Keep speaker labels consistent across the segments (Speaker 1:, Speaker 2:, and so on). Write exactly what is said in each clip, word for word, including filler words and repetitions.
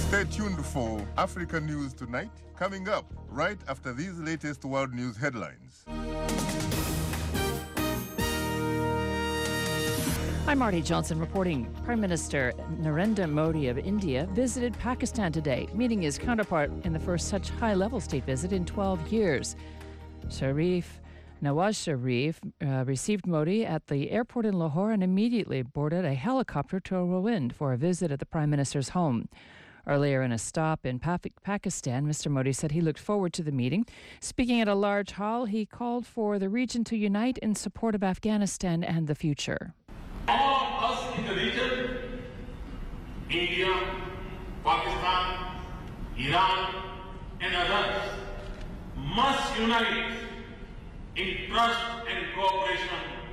Speaker 1: Stay tuned for Africa News Tonight, coming up right after these latest world news headlines.
Speaker 2: I'm Marty Johnson reporting. Prime Minister Narendra Modi of India visited Pakistan today, meeting his counterpart in the first such high-level state visit in twelve years. Sharif Nawaz Sharif uh, received Modi at the airport in Lahore and immediately boarded a helicopter to Rawalpindi for a visit at the Prime Minister's home. Earlier in a stop in pa- Pakistan, Mister Modi said he looked forward to the meeting. Speaking at a large hall, he called for the region to unite in support of Afghanistan and the future.
Speaker 3: All of us in the region, India, Pakistan, Iran, and others, must unite in trust and cooperation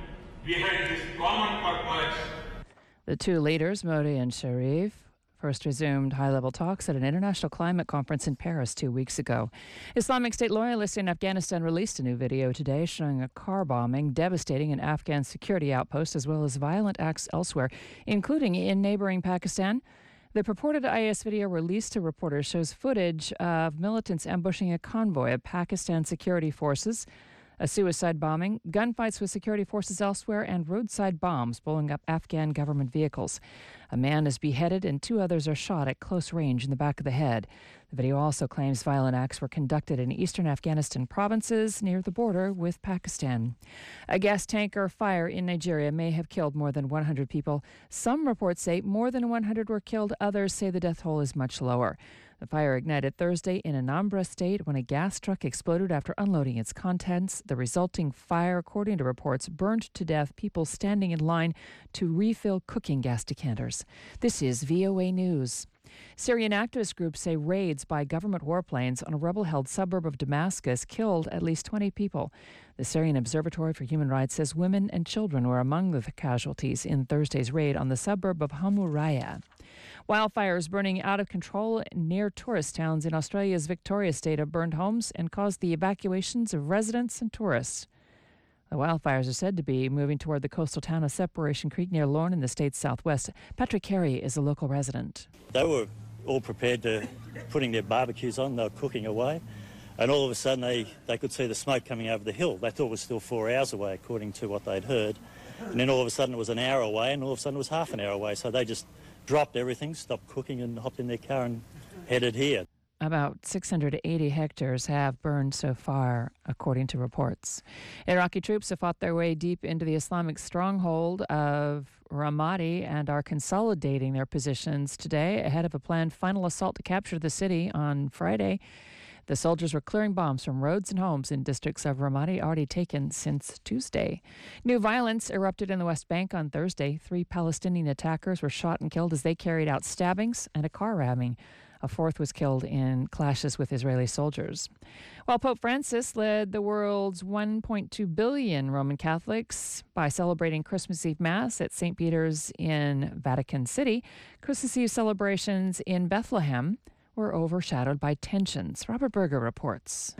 Speaker 3: behind this common purpose.
Speaker 2: The two leaders, Modi and Sharif, first resumed high-level talks at an international climate conference in Paris two weeks ago. Islamic State loyalists in Afghanistan released a new video today showing a car bombing devastating an Afghan security outpost as well as violent acts elsewhere, including in neighboring Pakistan. The purported I S video released to reporters shows footage of militants ambushing a convoy of Pakistan security forces, a suicide bombing, gunfights with security forces elsewhere, and roadside bombs blowing up Afghan government vehicles. A man is beheaded and two others are shot at close range in the back of the head. The video also claims violent acts were conducted in eastern Afghanistan provinces near the border with Pakistan. A gas tanker fire in Nigeria may have killed more than one hundred people. Some reports say more than one hundred were killed. Others say the death toll is much lower. The fire ignited Thursday in Anambra State when a gas truck exploded after unloading its contents. The resulting fire, according to reports, burned to death people standing in line to refill cooking gas decanters. This is V O A News. Syrian activist groups say raids by government warplanes on a rebel-held suburb of Damascus killed at least twenty people. The Syrian Observatory for Human Rights says women and children were among the casualties in Thursday's raid on the suburb of Hamuraya. Wildfires burning out of control near tourist towns in Australia's Victoria state have burned homes and caused the evacuations of residents and tourists. The wildfires are said to be moving toward the coastal town of Separation Creek near Lorne in the state's southwest. Patrick Carey is a local resident.
Speaker 4: They were all prepared to putting their barbecues on. They were cooking away. And all of a sudden they, they could see the smoke coming over the hill. They thought it was still four hours away, according to what they'd heard. And then all of a sudden it was an hour away, and all of a sudden it was half an hour away. So they just dropped everything, stopped cooking, and hopped in their car and headed here.
Speaker 2: About six hundred eighty hectares have burned so far, according to reports. Iraqi troops have fought their way deep into the Islamic stronghold of Ramadi and are consolidating their positions today ahead of a planned final assault to capture the city on Friday. The soldiers were clearing bombs from roads and homes in districts of Ramadi already taken since Tuesday. New violence erupted in the West Bank on Thursday. Three Palestinian attackers were shot and killed as they carried out stabbings and a car ramming. A fourth was killed in clashes with Israeli soldiers. While Pope Francis led the world's one point two billion Roman Catholics by celebrating Christmas Eve Mass at Saint Peter's in Vatican City, Christmas Eve celebrations in Bethlehem were overshadowed by tensions. Robert Berger reports.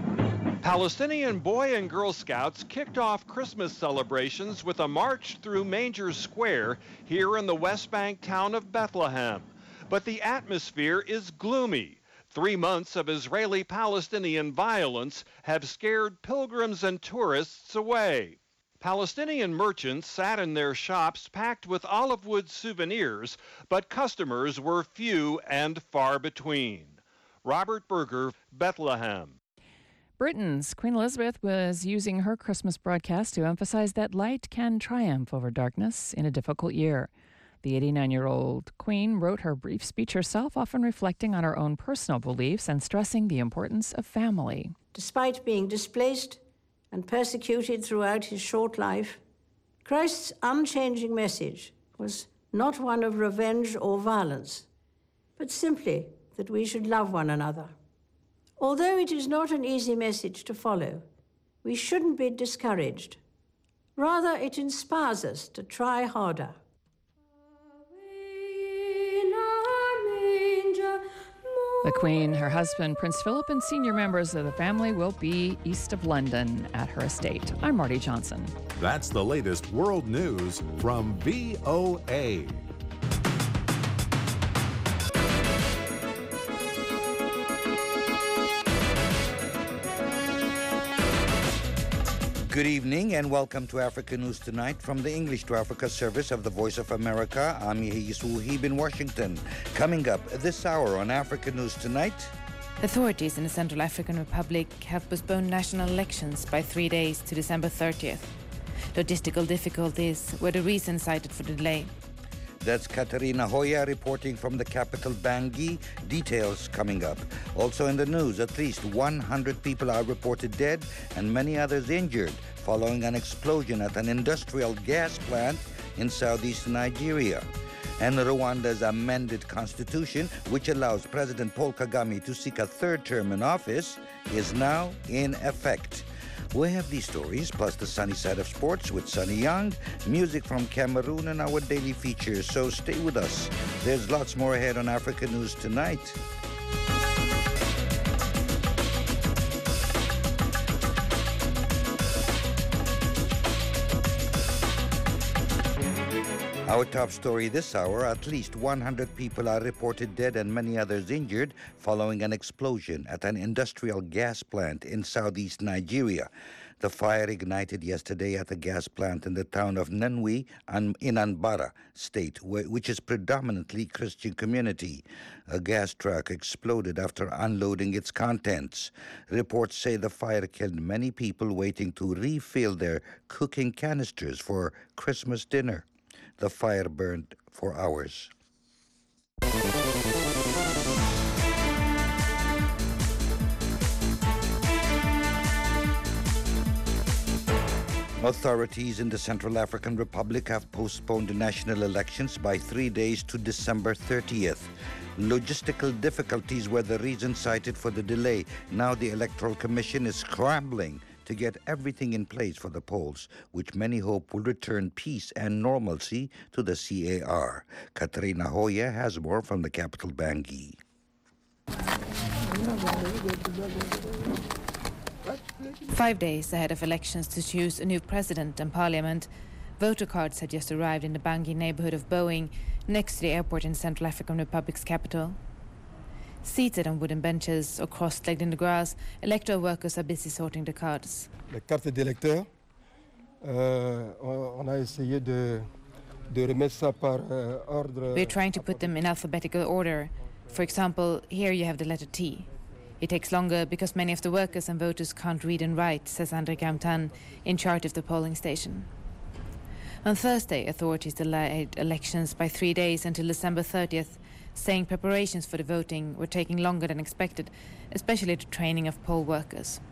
Speaker 5: Palestinian Boy and Girl Scouts kicked off Christmas celebrations with a march through Manger Square here in the West Bank town of Bethlehem. But the atmosphere is gloomy. Three months of Israeli-Palestinian violence have scared pilgrims and tourists away. Palestinian merchants sat in their shops packed with olive wood souvenirs, but customers were few and far between. Robert Berger, Bethlehem.
Speaker 2: Britain's Queen Elizabeth was using her Christmas broadcast to emphasize that light can triumph over darkness in a difficult year. The eighty-nine-year-old Queen wrote her brief speech herself, often reflecting on her own personal beliefs and stressing the importance of family.
Speaker 6: Despite being displaced and persecuted throughout his short life, Christ's unchanging message was not one of revenge or violence, but simply that we should love one another. Although it is not an easy message to follow, we shouldn't be discouraged. Rather, it inspires us to try harder.
Speaker 2: The Queen, her husband, Prince Philip, and senior members of the family will be east of London at her estate. I'm Marty Johnson.
Speaker 7: That's the latest world news from V O A.
Speaker 8: Good evening and welcome to Africa News Tonight from the English to Africa service of the Voice of America. I'm Yehis Wuhib in Washington. Coming up this hour on Africa News Tonight.
Speaker 9: Authorities in the Central African Republic have postponed national elections by three days to December thirtieth. Logistical difficulties were the reason cited for the delay.
Speaker 8: That's Katarina Hoya reporting from the capital Bangui. Details coming up. Also in the news, at least one hundred people are reported dead and many others injured following an explosion at an industrial gas plant in southeastern Nigeria. And Rwanda's amended constitution, which allows President Paul Kagame to seek a third term in office, is now in effect. We have these stories, plus the sunny side of sports with Sunny Young, music from Cameroon, and our daily features. So stay with us. There's lots more ahead on Africa News Tonight. Our top story this hour, at least one hundred people are reported dead and many others injured following an explosion at an industrial gas plant in southeast Nigeria. The fire ignited yesterday at a gas plant in the town of Nenwi in Anbara State, which is predominantly Christian community. A gas truck exploded after unloading its contents. Reports say the fire killed many people waiting to refill their cooking canisters for Christmas dinner. The fire burned for hours. Authorities in the Central African Republic have postponed the national elections by three days to December thirtieth. Logistical difficulties were the reason cited for the delay. Now the Electoral Commission is scrambling to get everything in place for the polls, which many hope will return peace and normalcy to the C A R. Katarina Hoya has more from the capital Bangui.
Speaker 9: Five days ahead of elections to choose a new president and parliament, voter cards had just arrived in the Bangui neighborhood of Boeing, next to the airport in Central African Republic's capital. Seated on wooden benches or cross-legged in the grass, electoral workers are busy sorting the cards.
Speaker 10: Les cartes d'électeurs, euh, on a essayé de, de remettre ça par euh, ordre.
Speaker 9: We're trying to put them in alphabetical order. For example, here you have the letter T. It takes longer because many of the workers and voters can't read and write, says André Gamtan, in charge of the polling station. On Thursday, authorities delayed elections by three days until December thirtieth, saying preparations for the voting were taking longer than expected, especially the training of poll workers.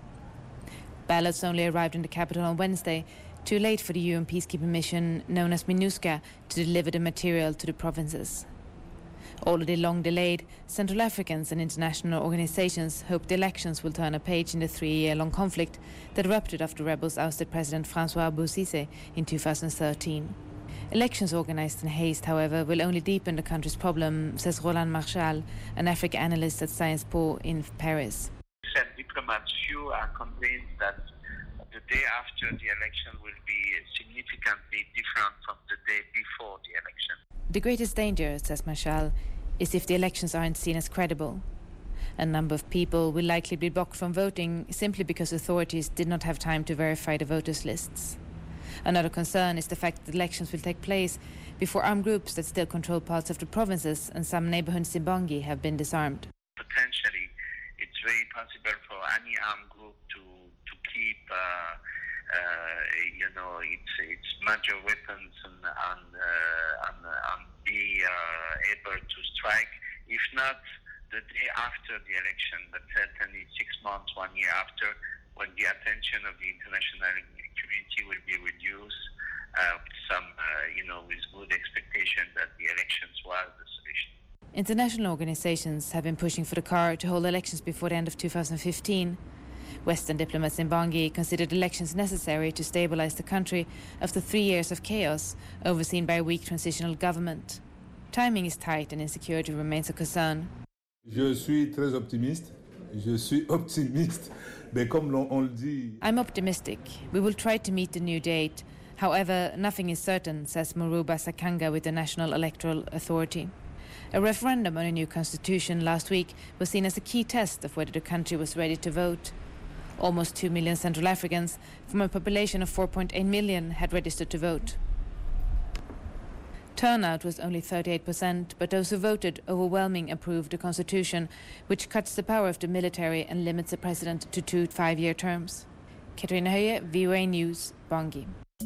Speaker 9: Ballots only arrived in the capital on Wednesday, too late for the U N peacekeeping mission known as MINUSCA to deliver the material to the provinces. Already long delayed, Central Africans and international organizations hope the elections will turn a page in the three-year-long conflict that erupted after rebels ousted President Francois Bozizé in two thousand thirteen. Elections organized in haste, however, will only deepen the country's problem, says Roland Marchal, an Africa analyst at Sciences Po in Paris.
Speaker 11: Said diplomats, few are convinced that the day after the election will be significantly different from the day before the election.
Speaker 9: The greatest danger, says Marchal, is if the elections aren't seen as credible. A number of people will likely be blocked from voting simply because authorities did not have time to verify the voters' lists. Another concern is the fact that elections will take place before armed groups that still control parts of the provinces and some neighborhoods in Bangui have been disarmed.
Speaker 11: Potentially, it's very possible for any armed group to to keep, uh, uh, you know, its its major weapons and and, uh, and, and be uh, able to strike. If not the day after the election, but certainly six months, one year after, when the attention of the international community will be reduced, uh, with some, uh, you know, with good expectation that the elections was the solution.
Speaker 9: International organizations have been pushing for the C A R to hold elections before the end of two thousand fifteen. Western diplomats in Bangui considered elections necessary to stabilize the country after three years of chaos, overseen by a weak transitional government. Timing is tight and insecurity remains a concern.
Speaker 12: Je suis très optimiste. Je suis optimiste. Mais comme on le dit...
Speaker 9: I'm optimistic. We will try to meet the new date. However, nothing is certain, says Muruba Sakanga with the National Electoral Authority. A referendum on a new constitution last week was seen as a key test of whether the country was ready to vote. Almost two million Central Africans, from a population of four point eight million, had registered to vote. Turnout was only thirty-eight percent, but those who voted overwhelmingly approved the constitution, which cuts the power of the military and limits the president to two five-year terms. Katarina Höje, V O A News, Bangui.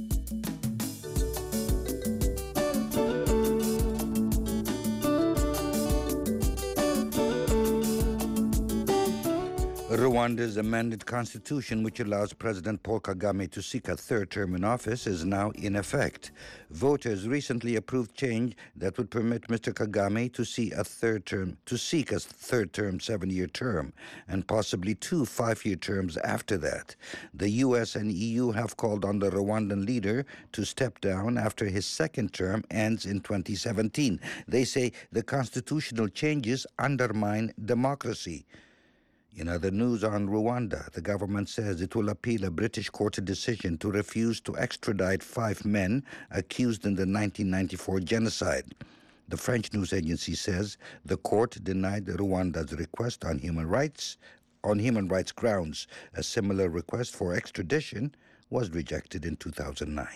Speaker 8: Rwanda's amended constitution, which allows President Paul Kagame to seek a third term in office, is now in effect. Voters recently approved change that would permit Mister Kagame to see a third term, to seek a third term seven-year term, and possibly two five-year terms after that. The U S and E U have called on the Rwandan leader to step down after his second term ends in twenty seventeen. They say the constitutional changes undermine democracy. In other news on Rwanda, the government says it will appeal a British court decision to refuse to extradite five men accused in the nineteen ninety-four genocide. The French news agency says the court denied Rwanda's request on human rights, on human rights grounds. A similar request for extradition was rejected in two thousand nine.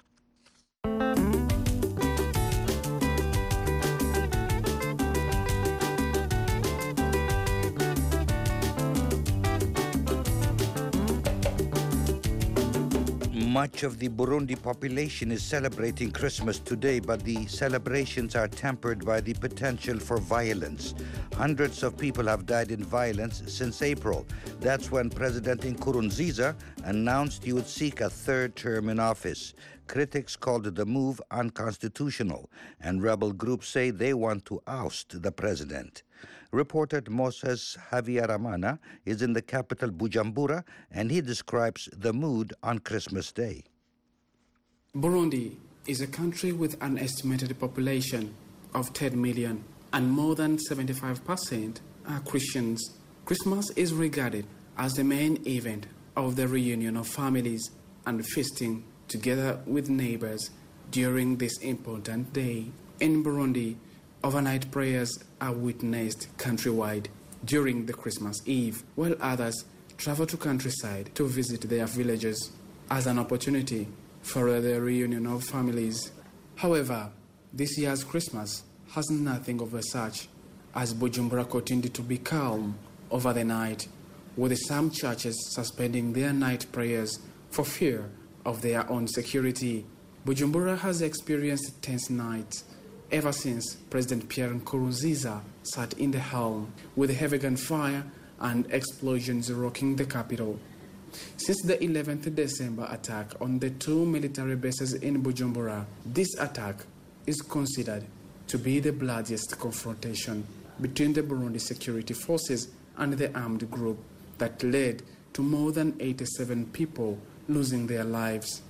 Speaker 8: Much of the Burundi population is celebrating Christmas today, but the celebrations are tempered by the potential for violence. Hundreds of people have died in violence since April. That's when President Nkurunziza announced he would seek a third term in office. Critics called the move unconstitutional, and rebel groups say they want to oust the president. Reporter Moses Havyarimana is in the capital Bujumbura, and he describes the mood on Christmas Day.
Speaker 13: Burundi is a country with an estimated population of ten million, and more than seventy-five percent are Christians. Christmas is regarded as the main event of the reunion of families and feasting together with neighbors during this important day. In Burundi, overnight prayers are witnessed countrywide during the Christmas Eve, while others travel to countryside to visit their villages as an opportunity for the reunion of families. However, this year's Christmas has nothing of the such, as Bujumbura continued to be calm over the night, with some churches suspending their night prayers for fear of their own security. Bujumbura has experienced tense nights ever since President Pierre Nkurunziza sat in the helm, with heavy gunfire and explosions rocking the capital. Since the eleventh of December attack on the two military bases in Bujumbura, this attack is considered to be the bloodiest confrontation between the Burundi security forces and the armed group that led to more than eighty-seven people losing their lives.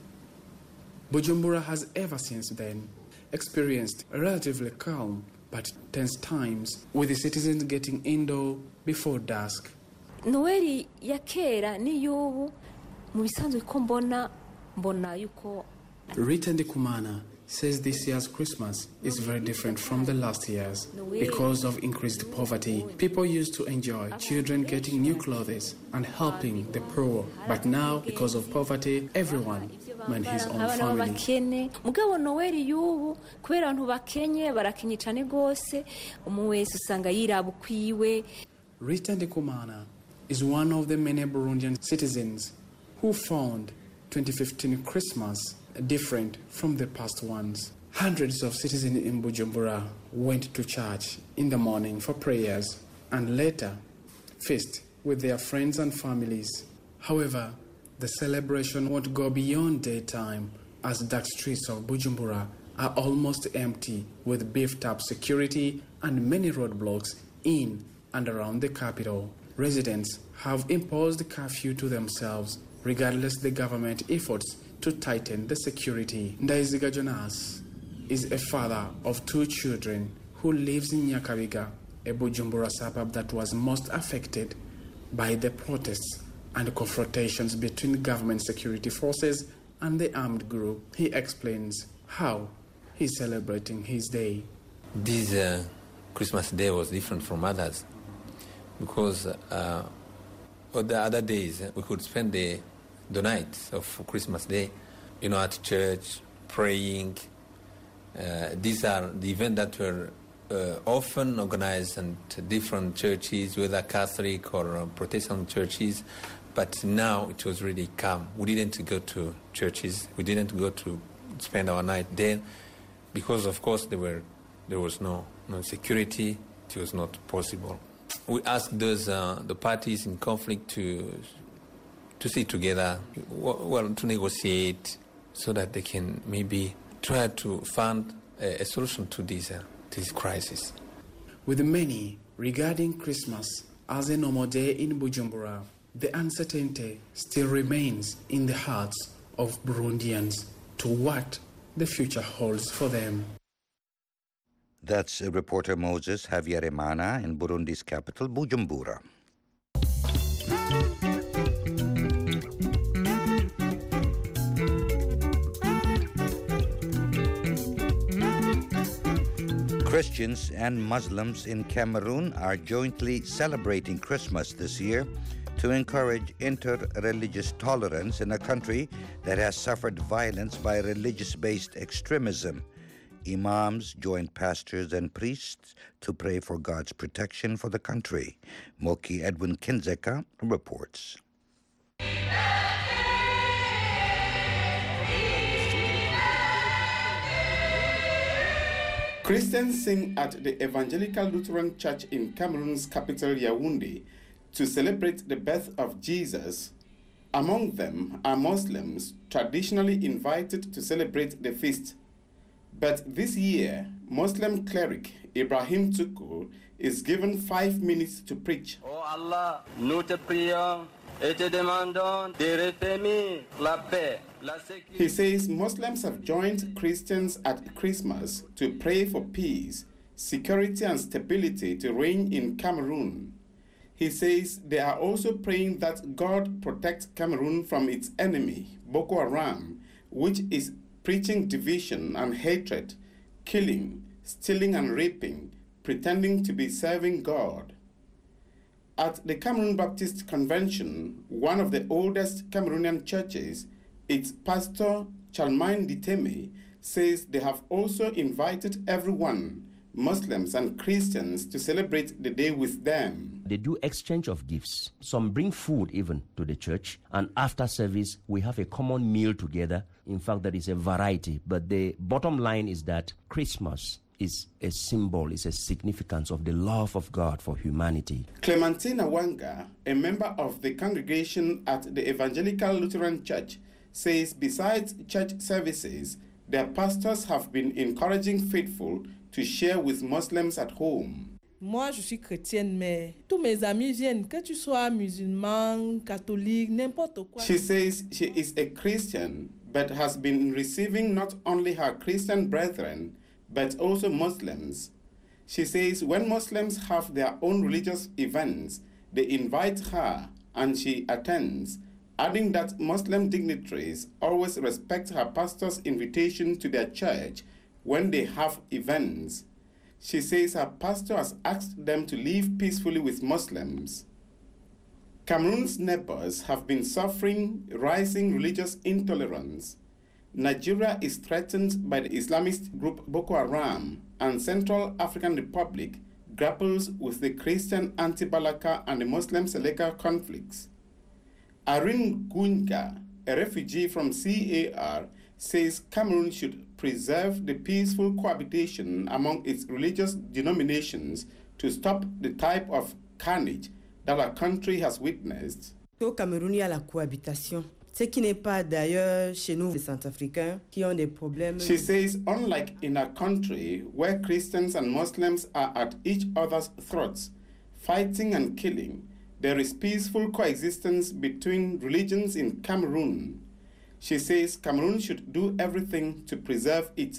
Speaker 13: Bujumbura has ever since then experienced relatively calm but tense times, with the citizens getting indoor before dusk.
Speaker 14: Noeli ya kera ni y'ubu mu bisanzwe ko mbona mbona yuko.
Speaker 13: Rita Ndikumana says this year's Christmas is very different from the last year's because of increased poverty. People used to enjoy children getting new clothes and helping the poor, but now because of poverty, everyone and his own family.
Speaker 14: Mugabo Noeli y'ubu kubera abantu bakenye barakenye cyane gose umwe wese usanga yiraba ukwiwe.
Speaker 13: Rita Ndikumana is one of the many Burundian citizens who found twenty fifteen Christmas different from the past ones. Hundreds of citizens in Bujumbura went to church in the morning for prayers and later feast with their friends and families. However, the celebration won't go beyond daytime, as dark streets of Bujumbura are almost empty, with beefed-up security and many roadblocks in and around the capital. Residents have imposed curfew to themselves, regardless the government efforts to tighten the security. Ndaiziga Jonas is a father of two children who lives in Nyakabiga, a Bujumbura suburb that was most affected by the protests and confrontations between government security forces and the armed group. He explains how he's celebrating his day.
Speaker 15: This uh, Christmas day was different from others because uh, or the other days, we could spend the, the night of Christmas Day, you know, at church, praying. Uh, these are the events that were uh, often organized at different churches, whether Catholic or uh, Protestant churches. But now it was really calm. We didn't go to churches. We didn't go to spend our night there because, of course, there were there was no, no security. It was not possible. We asked those uh, the parties in conflict to to sit together, well, to negotiate, so that they can maybe try to find a, a solution to this uh, this crisis.
Speaker 13: With many regarding Christmas as a normal day in Bujumbura, the uncertainty still remains in the hearts of Burundians to what the future holds for them.
Speaker 8: That's reporter Moses Havyarimana in Burundi's capital, Bujumbura. Christians and Muslims in Cameroon are jointly celebrating Christmas this year to encourage inter-religious tolerance in a country that has suffered violence by religious-based extremism. Imams joined pastors and priests to pray for God's protection for the country. Moki Edwin Kinzeka reports.
Speaker 16: Christians sing at the Evangelical Lutheran Church in Cameroon's capital, Yaoundé, to celebrate the birth of Jesus. Among them are Muslims traditionally invited to celebrate the feast. But this year, Muslim cleric Ibrahim Tukur is given five minutes to preach.
Speaker 17: Oh Allah, nous te prions et te demandons de réprimer la paix.
Speaker 16: He says Muslims have joined Christians at Christmas to pray for peace, security and stability to reign in Cameroon. He says they are also praying that God protects Cameroon from its enemy, Boko Haram, which is preaching division and hatred, killing, stealing and raping, pretending to be serving God. At the Cameroon Baptist Convention, one of the oldest Cameroonian churches, its pastor, Charlemagne Diteme, says they have also invited everyone, Muslims and Christians, to celebrate the day with them.
Speaker 18: They do exchange of gifts. Some bring food even to the church, and after service, we have a common meal together. In fact, there is a variety, but the bottom line is that Christmas is a symbol, is a significance of the love of God for humanity.
Speaker 16: Clementina Wanga, a member of the congregation at the Evangelical Lutheran Church, says besides church services, their pastors have been encouraging faithful to share with Muslims at home.
Speaker 19: Moi, je suis chrétienne, mais tous mes amis viennent, que tu sois musulman, catholique, n'importe quoi.
Speaker 16: She says she is a Christian, but has been receiving not only her Christian brethren, but also Muslims. She says when Muslims have their own religious events, they invite her and she attends, adding that Muslim dignitaries always respect her pastor's invitation to their church when they have events. She says her pastor has asked them to live peacefully with Muslims. Cameroon's neighbors have been suffering rising religious intolerance. Nigeria is threatened by the Islamist group Boko Haram, and Central African Republic grapples with the Christian anti-Balaka and the Muslim Seleka conflicts. Irene Gunga, a refugee from C A R, says Cameroon should preserve the peaceful cohabitation among its religious denominations to stop the type of carnage that our country has witnessed.
Speaker 20: Au Cameroun, il y a la cohabitation. Ce qui n'est pas d'ailleurs chez nous, les Centrafricains, qui ont des problèmes.
Speaker 16: She says, unlike in a country where Christians and Muslims are at each other's throats, fighting and killing, there is peaceful coexistence between religions in Cameroon. She says Cameroon should do everything to preserve it.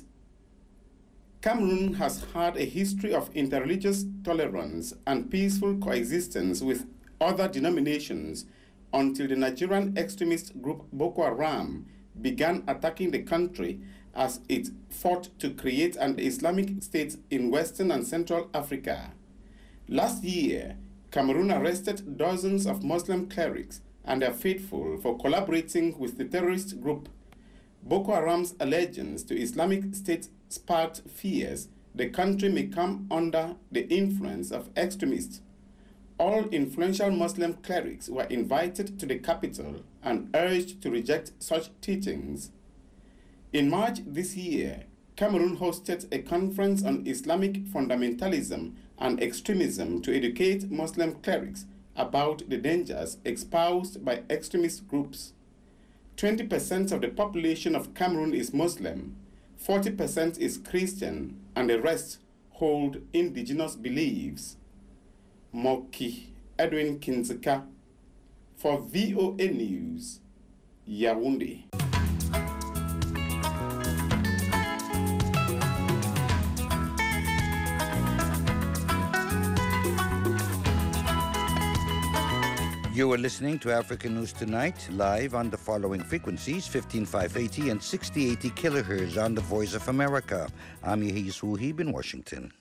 Speaker 16: Cameroon has had a history of interreligious tolerance and peaceful coexistence with other denominations until the Nigerian extremist group Boko Haram began attacking the country as it fought to create an Islamic state in Western and Central Africa. Last year, Cameroon arrested dozens of Muslim clerics and their faithful for collaborating with the terrorist group. Boko Haram's allegiance to Islamic State sparked fears the country may come under the influence of extremists. All influential Muslim clerics were invited to the capital and urged to reject such teachings. In March this year, Cameroon hosted a conference on Islamic fundamentalism and extremism to educate Muslim clerics about the dangers espoused by extremist groups. twenty percent of the population of Cameroon is Muslim, forty percent is Christian, and the rest hold indigenous beliefs. Moki Edwin Kinzeka for V O A News, Yaoundé.
Speaker 8: You are listening to African News Tonight, live on the following frequencies, fifteen five eighty and sixty eighty kilohertz on the Voice of America. I'm Yehis Wuhib in Washington.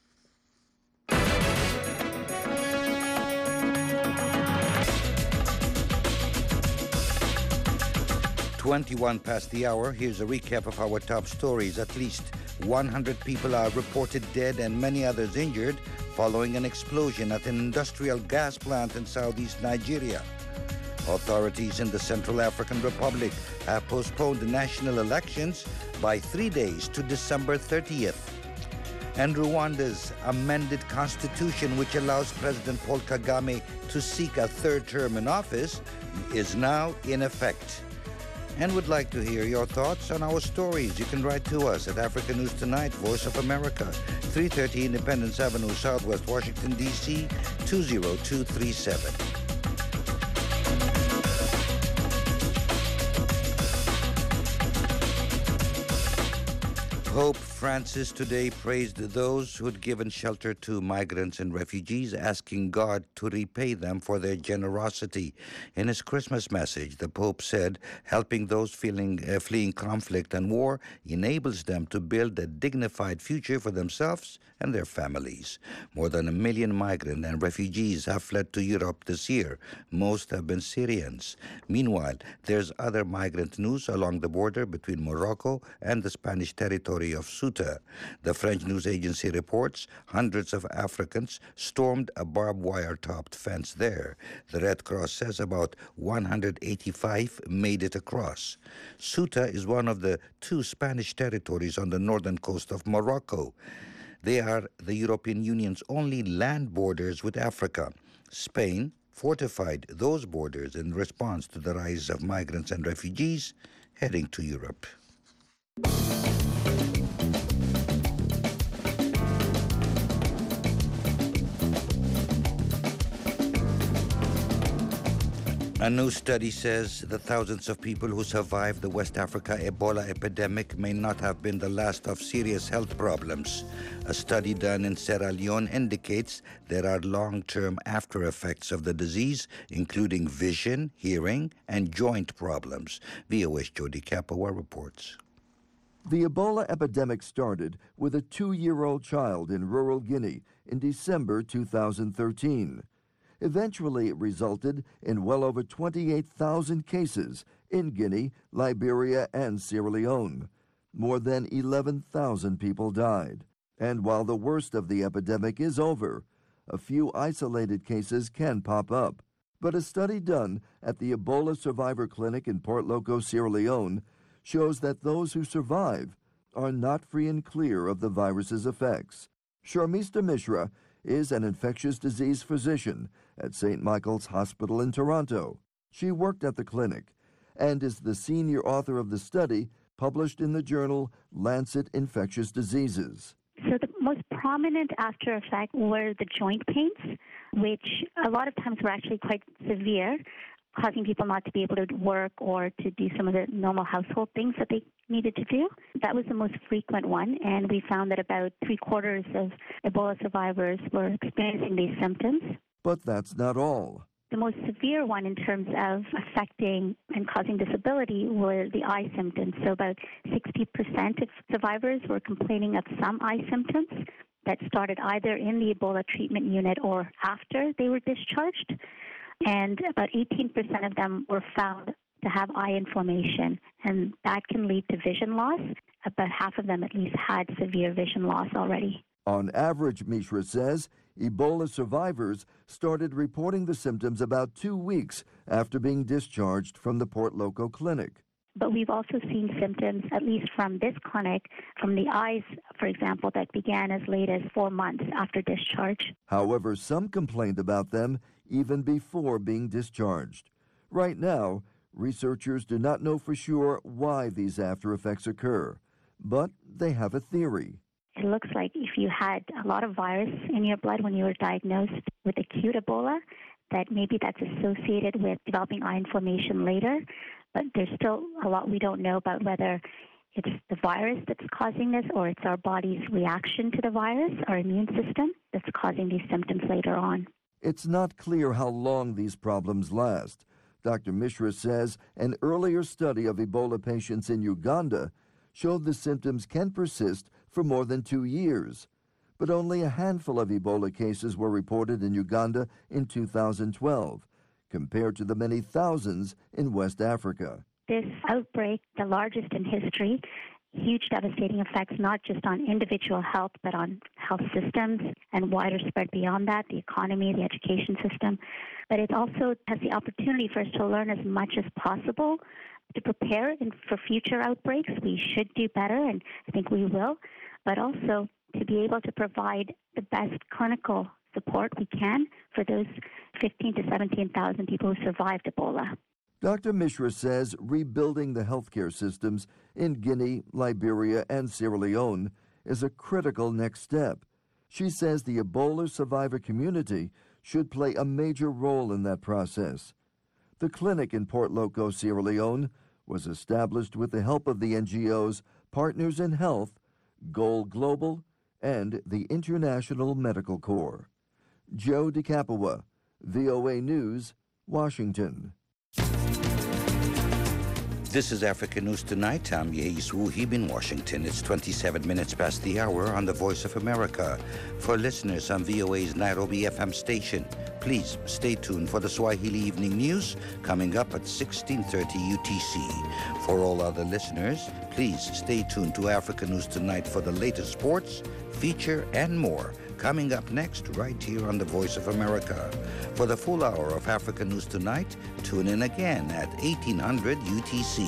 Speaker 8: twenty-one past the hour, here's a recap of our top stories. At least one hundred people are reported dead and many others injured following an explosion at an industrial gas plant in southeast Nigeria. Authorities in the Central African Republic have postponed the national elections by three days to December thirtieth. And Rwanda's amended constitution, which allows President Paul Kagame to seek a third term in office, is now in effect. And would like to hear your thoughts on our stories. You can write to us at African News Tonight, Voice of America, three thirty Independence Avenue, Southwest Washington, D C, two zero two three seven. Pope Francis today praised those who had given shelter to migrants and refugees, asking God to repay them for their generosity. In his Christmas message, the Pope said helping those feeling, uh, fleeing conflict and war enables them to build a dignified future for themselves and their families. More than a million migrants and refugees have fled to Europe this year. Most have been Syrians. Meanwhile, there's other migrant news along the border between Morocco and the Spanish territory of Ceuta. The French news agency reports hundreds of Africans stormed a barbed wire-topped fence there. The Red Cross says about one hundred eighty-five made it across. Ceuta is one of the two Spanish territories on the northern coast of Morocco. They are the European Union's only land borders with Africa. Spain fortified those borders in response to the rise of migrants and refugees heading to Europe. A new study says the thousands of people who survived the West Africa Ebola epidemic may not have been the last of serious health problems. A study done in Sierra Leone indicates there are long-term after effects of the disease, including vision, hearing, and joint problems. V O A's Jody Capowa reports.
Speaker 21: The Ebola epidemic started with a two-year-old child in rural Guinea in December two thousand thirteen. Eventually, it resulted in well over twenty-eight thousand cases in Guinea, Liberia, and Sierra Leone. More than eleven thousand people died. And while the worst of the epidemic is over, a few isolated cases can pop up. But a study done at the Ebola Survivor Clinic in Port Loko, Sierra Leone, shows that those who survive are not free and clear of the virus's effects. Sharmista Mishra is an infectious disease physician at Saint Michael's Hospital in Toronto. She worked at the clinic and is the senior author of the study published in the journal Lancet Infectious Diseases.
Speaker 22: So the most prominent after effect were the joint pains, which a lot of times were actually quite severe, causing people not to be able to work or to do some of the normal household things that they needed to do. That was the most frequent one, and we found that about three quarters of Ebola survivors were experiencing these symptoms.
Speaker 21: But that's not all.
Speaker 22: The most severe one in terms of affecting and causing disability were the eye symptoms. So about sixty percent of survivors were complaining of some eye symptoms. that started either in the Ebola treatment unit or after they were discharged, and about eighteen percent of them were found to have eye inflammation, and that can lead to vision loss. About half of them at least had severe vision loss already.
Speaker 21: On average, Mishra says, Ebola survivors started reporting the symptoms about two weeks after being discharged from the Port Loko clinic.
Speaker 22: But we've also seen symptoms, at least from this clinic, from the eyes, for example, that began as late as four months after discharge.
Speaker 21: However, some complained about them even before being discharged. Right now, researchers do not know for sure why these after effects occur, but they have a theory.
Speaker 22: It looks like if you had a lot of virus in your blood when you were diagnosed with acute Ebola, that maybe that's associated with developing eye inflammation later. But there's still a lot we don't know about whether it's the virus that's causing this or it's our body's reaction to the virus, our immune system, that's causing these symptoms later on.
Speaker 21: It's not clear how long these problems last. Doctor Mishra says an earlier study of Ebola patients in Uganda showed the symptoms can persist for more than two years. But only a handful of Ebola cases were reported in Uganda in two thousand twelve, compared to the many thousands in West Africa.
Speaker 22: This outbreak, the largest in history, huge devastating effects not just on individual health, but on health systems and wider spread beyond that, the economy, the education system. But it also has the opportunity for us to learn as much as possible to prepare in, for future outbreaks. We should do better, and I think we will, but also to be able to provide the best clinical support we can for those fifteen to seventeen thousand people who survived Ebola.
Speaker 21: Doctor Mishra says rebuilding the healthcare systems in Guinea, Liberia, and Sierra Leone is a critical next step. She says the Ebola survivor community should play a major role in that process. The clinic in Port Loko, Sierra Leone, was established with the help of the N G Os Partners in Health, Goal Global, and the International Medical Corps. Joe DeCapua, V O A News, Washington.
Speaker 8: This is Africa News Tonight. I'm Yeis Wuhib in Washington. It's twenty-seven minutes past the hour on the Voice of America. For listeners on V O A's Nairobi F M station, please stay tuned for the Swahili Evening News coming up at sixteen thirty U T C. For all other listeners, please stay tuned to Africa News Tonight for the latest sports, feature, and more. Coming up next, right here on the Voice of America. For the full hour of Africa News Tonight, tune in again at eighteen hundred U T C.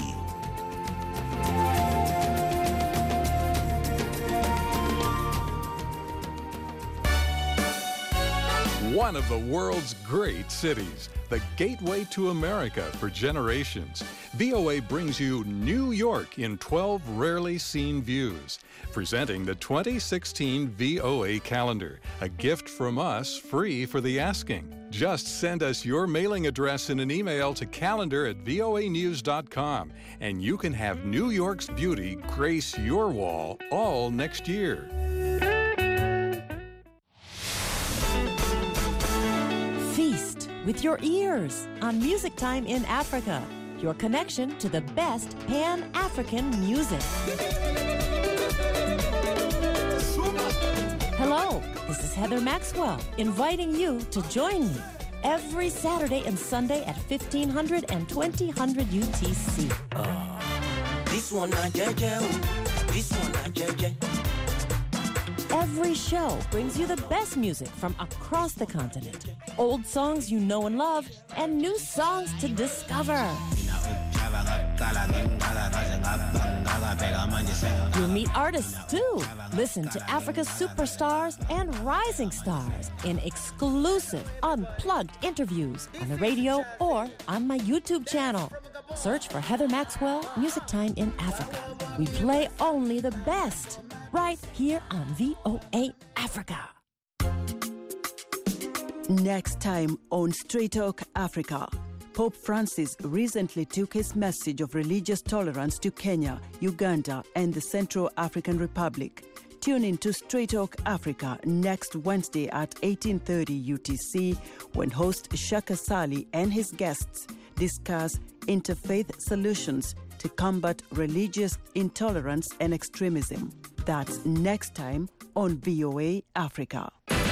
Speaker 1: One of the world's great cities, the gateway to America for generations. V O A brings you New York in twelve rarely seen views. Presenting the twenty sixteen V O A calendar, a gift from us free for the asking. Just send us your mailing address in an email to calendar at V O A news dot com, and you can have New York's beauty grace your wall all next year.
Speaker 3: Feast with your ears on Music Time in Africa, your connection to the best Pan-African music. Hello, this is Heather Maxwell, inviting you to join me every Saturday and Sunday at fifteen hundred and twenty hundred U T C.
Speaker 23: Uh, this one not J J, this one not J J.
Speaker 3: Every show brings you the best music from across the continent. Old songs you know and love, and new songs to discover. You'll meet artists too. Listen to Africa's superstars and rising stars in exclusive, unplugged interviews on the radio or on my YouTube channel. Search for Heather Maxwell, Music Time in Africa. We play only the best, right here on V O A Africa.
Speaker 24: Next time on Straight Talk Africa, Pope Francis recently took his message of religious tolerance to Kenya, Uganda, and the Central African Republic. Tune in to Straight Talk Africa next Wednesday at eighteen thirty U T C when host Shaka Sali and his guests discuss interfaith solutions to combat religious intolerance and extremism. That's next time on V O A Africa.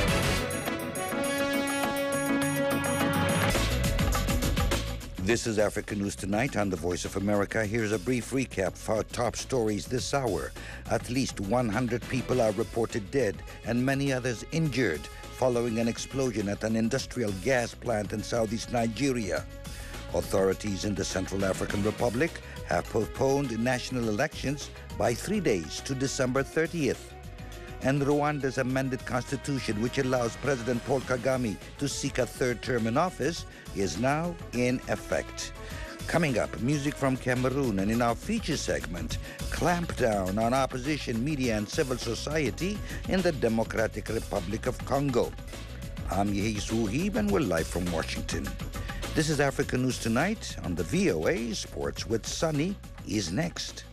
Speaker 8: This is Africa News Tonight on the Voice of America. Here's a brief recap for our top stories this hour. At least one hundred people are reported dead and many others injured following an explosion at an industrial gas plant in southeast Nigeria. Authorities in the Central African Republic have postponed national elections by three days to December thirtieth. And Rwanda's amended constitution, which allows President Paul Kagame to seek a third term in office, is now in effect. Coming up, music from Cameroon, and in our feature segment, clampdown on opposition, media, and civil society in the Democratic Republic of Congo. I'm Yehis Wuhib, and we're live from Washington. This is Africa News Tonight on the V O A. Sports with Sunny is next.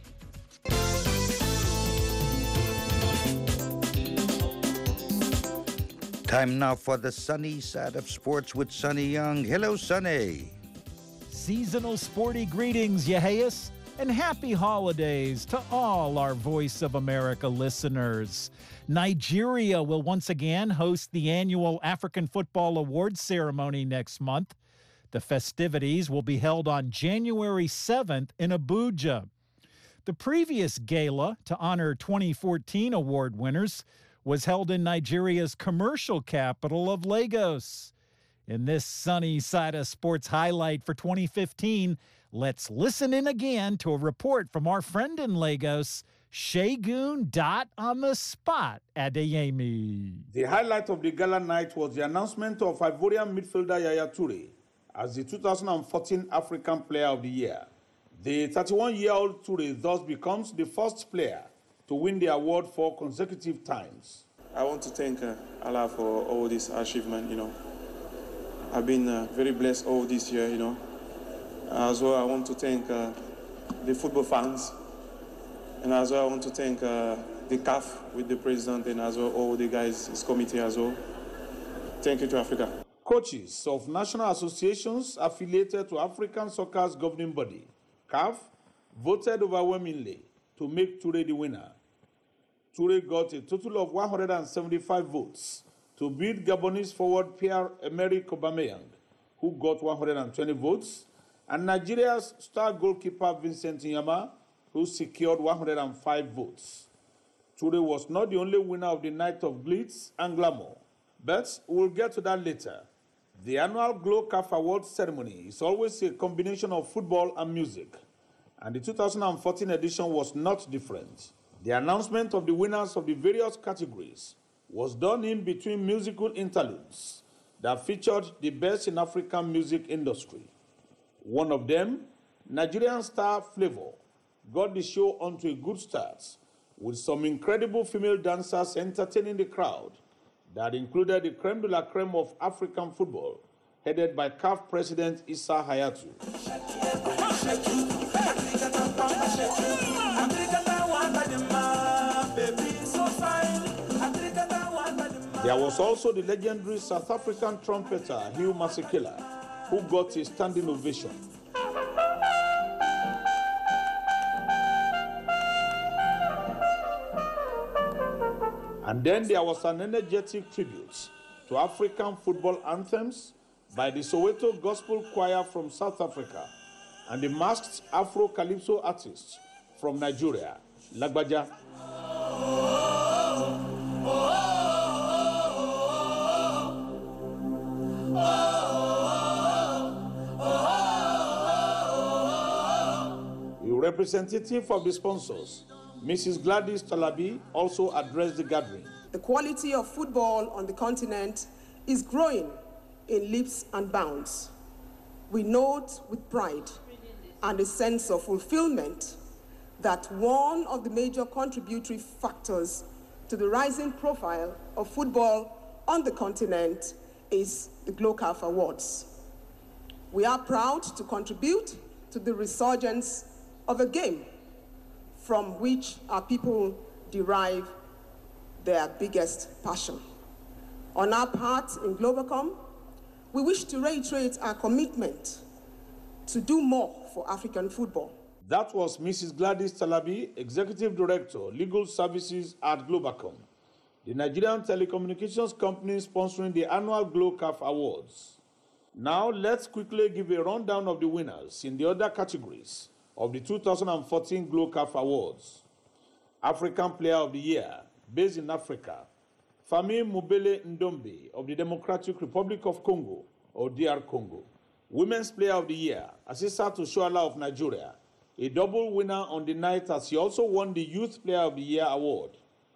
Speaker 8: Time now for the sunny side of sports with Sunny Young. Hello, Sunny.
Speaker 2: Seasonal sporty greetings, Yeheis, and happy holidays to all our Voice of America listeners. Nigeria will once again host the annual African Football Awards ceremony next month. The festivities will be held on January seventh in Abuja. The previous gala to honor twenty fourteen award winners was held in Nigeria's commercial capital of Lagos. In this sunny side of sports highlight for twenty fifteen, let's listen in again to a report from our friend in Lagos, Segun Dot on the spot, Adeyemi.
Speaker 12: The highlight of the gala night was the announcement of Ivorian midfielder Yaya Toure as the two thousand fourteen African Player of the Year. The thirty-one-year-old Toure thus becomes the first player to win the award four consecutive times.
Speaker 4: I want to thank uh, Allah for all this achievement, you know. I've been uh, very blessed all this year, you know. As well, I want to thank uh, the football fans. And as well, I want to thank uh, the C A F with the president and as well all the guys, his committee as well. Thank you to Africa.
Speaker 12: Coaches of national associations affiliated to African soccer's governing body, C A F, voted overwhelmingly to make Toure the winner. Toure got a total of one hundred seventy-five votes to beat Gabonese forward Pierre-Emerick Aubameyang, who got one hundred twenty votes, and Nigeria's star goalkeeper Vincent Nyama, who secured one hundred five votes. Toure was not the only winner of the night of glitz and glamour, but we'll get to that later. The annual Glo C A F Awards ceremony is always a combination of football and music, and the two thousand fourteen edition was not different. The announcement of the winners of the various categories was done in between musical interludes that featured the best in African music industry. One of them, Nigerian star Flavour, got the show onto a good start with some incredible female dancers entertaining the crowd that included the creme de la creme of African football, headed by C A F President Issa Hayatou. There was also the legendary South African trumpeter Hugh Masekela, who got a standing ovation. And then there was an energetic tribute to African football anthems by the Soweto Gospel Choir from South Africa and the masked Afro-Calypso artist from Nigeria, Lagbaja. A representative of the sponsors, Missus Gladys Talabi, also addressed the gathering.
Speaker 5: The quality of football on the continent is growing in leaps and bounds. We note with pride and a sense of fulfillment that one of the major contributory factors to the rising profile of football on the continent is the Glo C A F Awards. We are proud to contribute to the resurgence of a game from which our people derive their biggest passion. On our part in Globacom, we wish to reiterate our commitment to do more for African football.
Speaker 12: That was Missus Gladys Talabi, Executive Director, Legal Services at Globacom, the Nigerian telecommunications company sponsoring the annual GloCAF Awards. Now, let's quickly give a rundown of the winners in the other categories of the two thousand fourteen GloCAF Awards. African Player of the Year, based in Africa, Fami Mubele Ndombe of the Democratic Republic of Congo, or D R Congo. Women's Player of the Year, Asisa Toshoala of Nigeria, a double winner on the night as he also won the Youth Player of the Year award.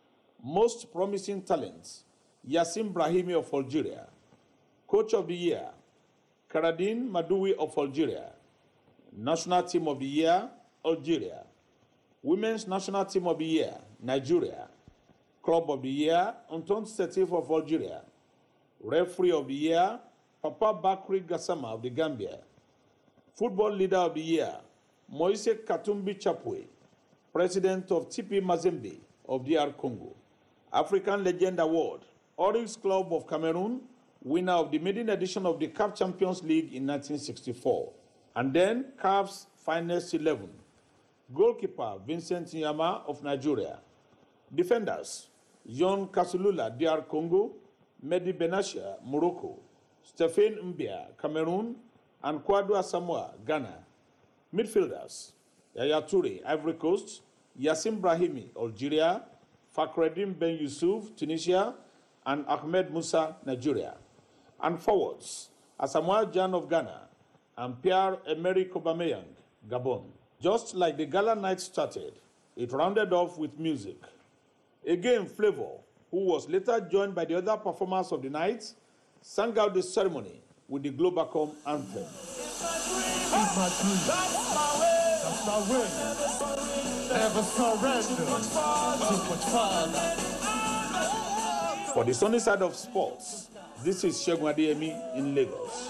Speaker 12: Most Promising Talents, Yassim Brahimi of Algeria. Coach of the Year, Karadine Madoui of Algeria. National Team of the Year, Algeria. Women's National Team of the Year, Nigeria. Club of the Year, Entente Setif of Algeria. Referee of the Year, Papa Bakri Gassama of the Gambia. Football Leader of the Year, Moise Katumbi Chapwe, President of T P Mazembe of D R Congo. African Legend Award, Oryx Club of Cameroon, winner of the maiden edition of the C A F Champions League in nineteen sixty-four. And then C A F's Finest eleven. Goalkeeper, Vincent Nyama of Nigeria. Defenders, John Kasulula, D R Congo, Mehdi Benassia, Morocco, Stephen Mbia, Cameroon, and Kwadwo Asamoah, Ghana. Midfielders, Yaya Toure, Ivory Coast, Yassim Brahimi, Algeria, Fakhreddin Ben Yusuf, Tunisia, and Ahmed Musa, Nigeria. And forwards, Asamoah Gyan of Ghana, and Pierre-Emerick Aubameyang, Gabon. Just like the gala night started, it rounded off with music. Again, Flavor, who was later joined by the other performers of the night, sang out the ceremony with the Globacom anthem.
Speaker 6: That's my dream. That's my way. That's my way. Never surrender. Too much fun.
Speaker 12: For the sunny side of sports, this is Segun Adeyemi in Lagos.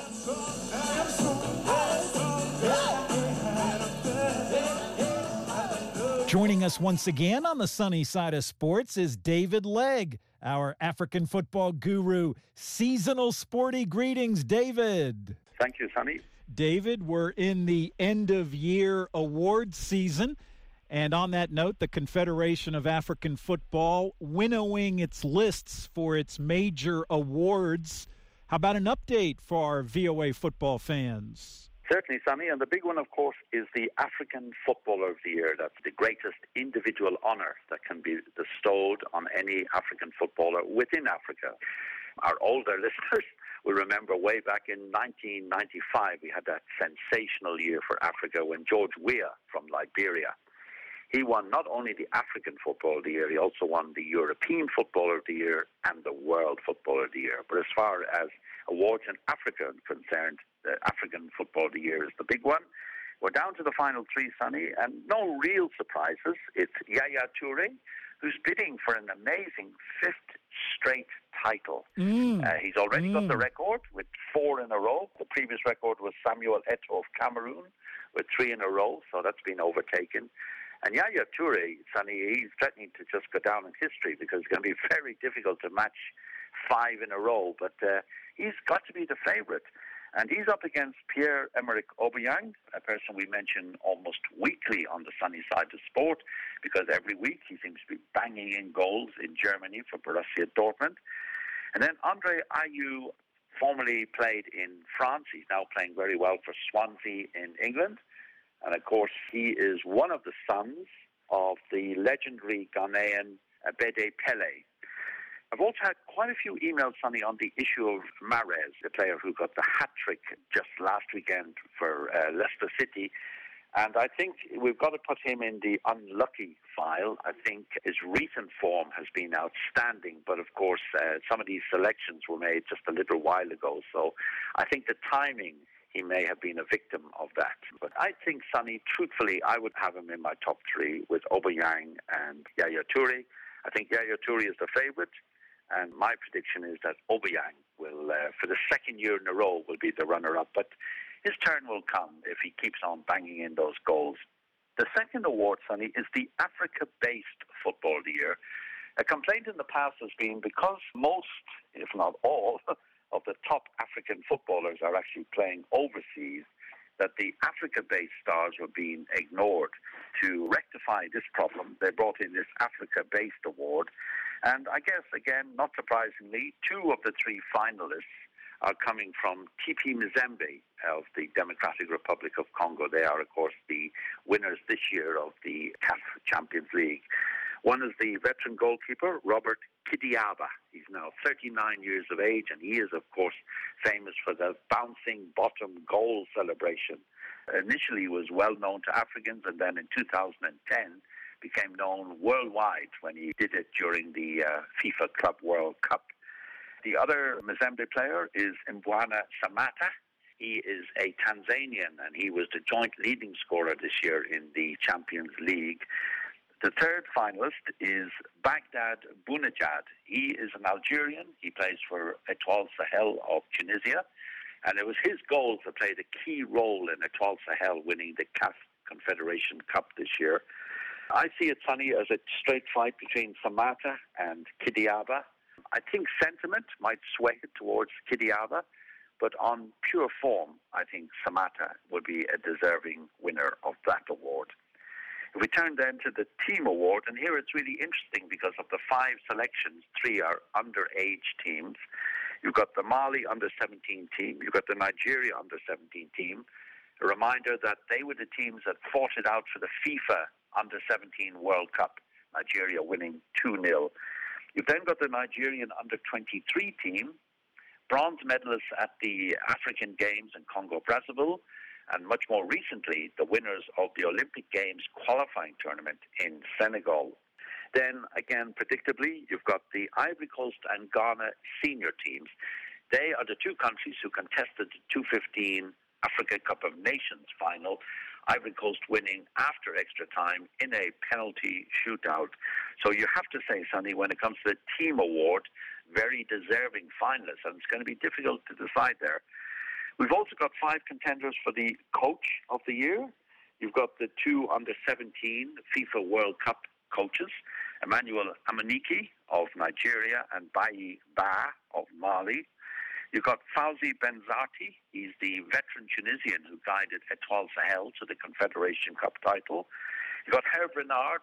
Speaker 2: Joining us once again on the sunny side of sports is David Legg, our African football guru. Seasonal sporty greetings, David.
Speaker 7: Thank you, Sonny.
Speaker 2: David, we're in the end-of-year awards season. And on that note, the Confederation of African Football winnowing its lists for its major awards. How about an update for our V O A football fans?
Speaker 7: Certainly, Sonny. And the big one, of course, is the African Footballer of the Year. That's the greatest individual honor that can be bestowed on any African footballer within Africa. Our older listeners will remember way back in nineteen ninety-five, we had that sensational year for Africa when George Weah from Liberia, he won not only the African Footballer of the Year, he also won the European Footballer of the Year and the World Footballer of the Year. But as far as awards in Africa are concerned, the African Footballer of the Year is the big one. We're down to the final three, Sonny, and no real surprises. It's Yaya Toure, who's bidding for an amazing fifth straight title. Mm. Uh, he's already mm. got the record with four in a row. The previous record was Samuel Eto'o of Cameroon with three in a row, so that's been overtaken. And Yaya Toure, Sonny, he's threatening to just go down in history because it's going to be very difficult to match five in a row. But uh, he's got to be the favourite. And he's up against Pierre-Emerick Aubameyang, a person we mention almost weekly on the sunny side of sport, because every week he seems to be banging in goals in Germany for Borussia Dortmund. And then Andre Ayew formerly played in France. He's now playing very well for Swansea in England. And of course, he is one of the sons of the legendary Ghanaian Abede Pele. I've also had quite a few emails, Sonny, on the issue of Mahrez, the player who got the hat-trick just last weekend for uh, Leicester City. And I think we've got to put him in the unlucky file. I think his recent form has been outstanding, but of course, uh, some of these selections were made just a little while ago. So I think the timing, he may have been a victim of that. But I think, Sonny, truthfully, I would have him in my top three with Aubameyang and Yaya Toure. I think Yaya Toure is the favourite. And my prediction is that Aubameyang will, uh, for the second year in a row, will be the runner-up. But his turn will come if he keeps on banging in those goals. The second award, Sonny, is the Africa-based Football of the Year. A complaint in the past has been because most, if not all, of the top African footballers are actually playing overseas, that the Africa-based stars were being ignored. To rectify this problem, they brought in this Africa-based award. And I guess, again, not surprisingly, two of the three finalists are coming from T P Mazembe of the Democratic Republic of Congo. They are, of course, the winners this year of the C A F Champions League. One is the veteran goalkeeper, Robert Kidiaba. He's now thirty-nine years of age, and he is, of course, famous for the bouncing bottom goal celebration. Initially, he was well known to Africans, and then in two thousand ten became known worldwide when he did it during the uh, FIFA Club World Cup. The other Mazembe player is Mbwana Samata. He is a Tanzanian, and he was the joint leading scorer this year in the Champions League. The third finalist is Baghdad Bounedjah. He is an Algerian. He plays for Etoile Sahel of Tunisia, and it was his goals that played a key role in Etoile Sahel winning the C A F Confederation Cup this year. I see it, Sonny, as a straight fight between Samata and Kidiaba. I think sentiment might sway towards Kidiaba, but on pure form, I think Samata would be a deserving winner of that award. If we turn then to the team award, and here it's really interesting because of the five selections, three are underage teams. You've got the Mali under seventeen team, you've got the Nigeria under seventeen team. A reminder that they were the teams that fought it out for the FIFA under seventeen World Cup, Nigeria winning two nil. You've then got the Nigerian under twenty-three team, bronze medalists at the African Games in Congo-Brazzaville, and much more recently, the winners of the Olympic Games qualifying tournament in Senegal. Then, again, predictably, you've got the Ivory Coast and Ghana senior teams. They are the two countries who contested the two fifteen Africa Cup of Nations final, Ivory Coast winning after extra time in a penalty shootout. So you have to say, Sonny, when it comes to the team award, very deserving finalists, and it's going to be difficult to decide there. We've also got five contenders for the coach of the year. You've got the two under seventeen FIFA World Cup coaches, Emmanuel Amunike of Nigeria and Bayi Ba of Mali. You've got Fawzi Benzati. He's the veteran Tunisian who guided Etoile Sahel to the Confederation Cup title. You've got Hervé Renard,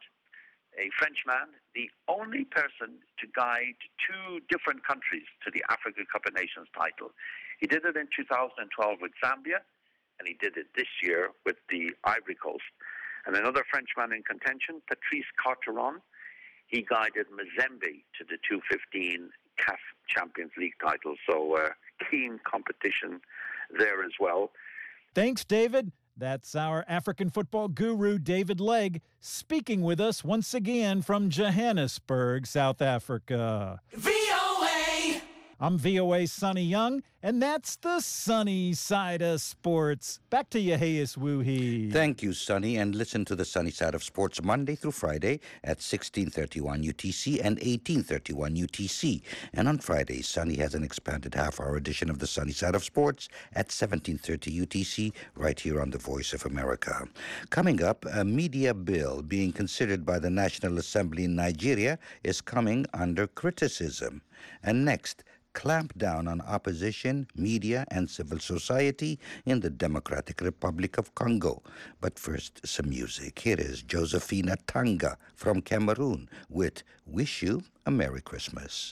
Speaker 7: a Frenchman, the only person to guide two different countries to the Africa Cup of Nations title. He did it in two thousand twelve with Zambia, and he did it this year with the Ivory Coast. And another Frenchman in contention, Patrice Carteron, he guided Mazembe to the two fifteen C A F Champions League title. So uh, keen competition there as well.
Speaker 2: Thanks, David. That's our African football guru, David Legg, speaking with us once again from Johannesburg, South Africa.
Speaker 23: V O A!
Speaker 2: I'm V O A's Sonny Young, and that's the sunny side of sports. Back to Yehias Woohee.
Speaker 8: Thank you, Sonny, and listen to the Sunny Side of Sports Monday through Friday at sixteen thirty-one U T C and eighteen thirty-one U T C. And on Fridays, Sonny has an expanded half-hour edition of the Sunny Side of Sports at seventeen thirty U T C, right here on the Voice of America. Coming up, a media bill being considered by the National Assembly in Nigeria is coming under criticism. And next, clamp down on opposition, media, and civil society in the Democratic Republic of Congo. But first, some music. Here is Josephina Tanga from Cameroon with Wish You a Merry Christmas.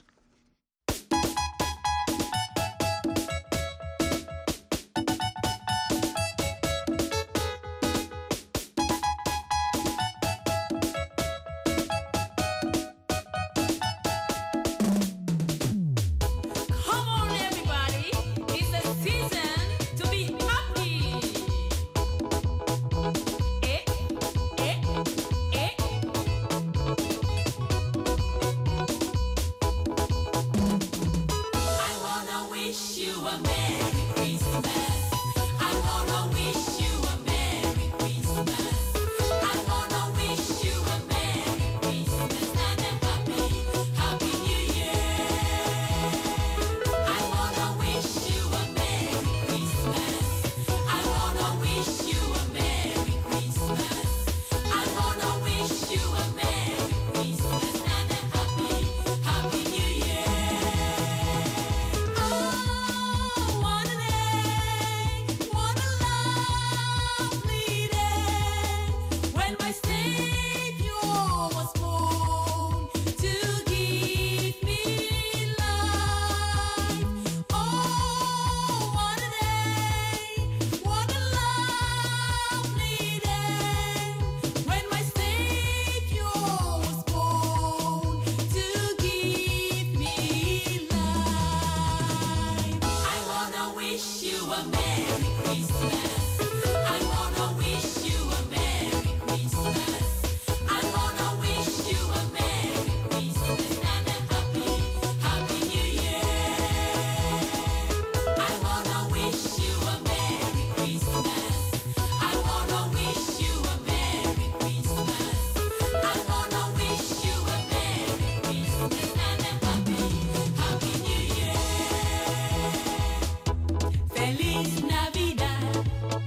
Speaker 23: Eh, eh, eh.
Speaker 9: wish you a Merry Christmas. I wanna wish you a Merry Christmas. I wanna wish you a Merry Christmas and a happy, happy New Year. I wanna wish you a Merry Christmas. I wanna wish you a Merry Christmas. I wanna wish you a Merry Christmas and a happy, happy New Year. Feliz Navidad.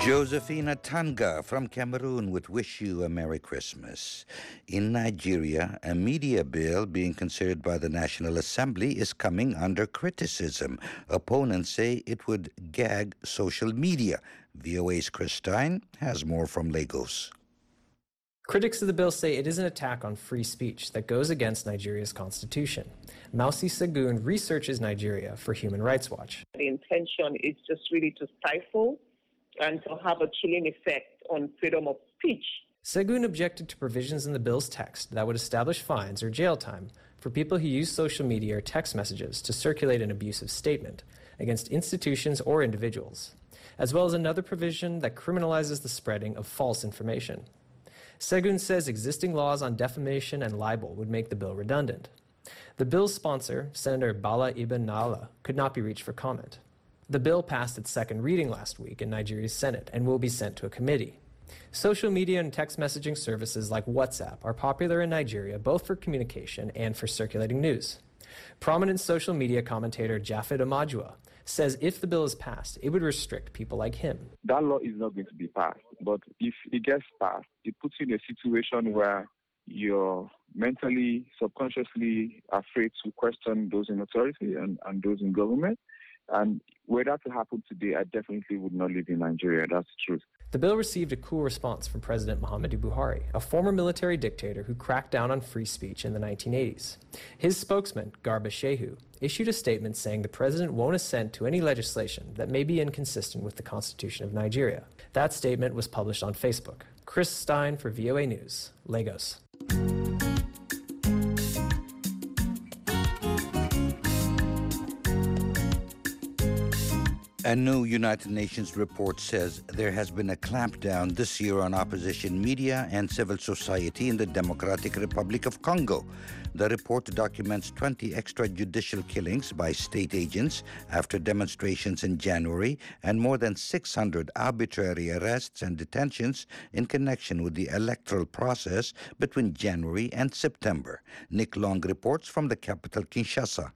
Speaker 8: Josephina Tanga from Cameroon would wish you a Merry Christmas. In Nigeria, a media bill being considered by the National Assembly is coming under criticism. Opponents say it would gag social media. V O A's Chris Stein has more from Lagos.
Speaker 10: Critics of the bill say it is an attack on free speech that goes against Nigeria's constitution. Mausi Segun researches Nigeria for Human Rights Watch.
Speaker 11: The intention is just really to stifle and to have a chilling effect on freedom of speech.
Speaker 10: Segun objected to provisions in the bill's text that would establish fines or jail time for people who use social media or text messages to circulate an abusive statement against institutions or individuals, as well as another provision that criminalizes the spreading of false information. Segun says existing laws on defamation and libel would make the bill redundant. The bill's sponsor, Senator Bala Ibn Nala, could not be reached for comment. The bill passed its second reading last week in Nigeria's Senate and will be sent to a committee. Social media and text messaging services like WhatsApp are popular in Nigeria both for communication and for circulating news. Prominent social media commentator Jafet Amajua says if the bill is passed, it would restrict people like him.
Speaker 14: That law is not going to be passed, but if it gets passed, it puts you in a situation where you're mentally, subconsciously afraid to question those in authority and, and those in government. And were that to happen today, I definitely would not live in Nigeria. That's the truth.
Speaker 10: The bill received a cool response from President Muhammadu Buhari, a former military dictator who cracked down on free speech in the nineteen eighties. His spokesman, Garba Shehu, issued a statement saying the president won't assent to any legislation that may be inconsistent with the Constitution of Nigeria. That statement was published on Facebook. Chris Stein for V O A News, Lagos.
Speaker 8: A new United Nations report says there has been a clampdown this year on opposition media and civil society in the Democratic Republic of Congo. The report documents twenty extrajudicial killings by state agents after demonstrations in January and more than six hundred arbitrary arrests and detentions in connection with the electoral process between January and September. Nick Long reports from the capital, Kinshasa.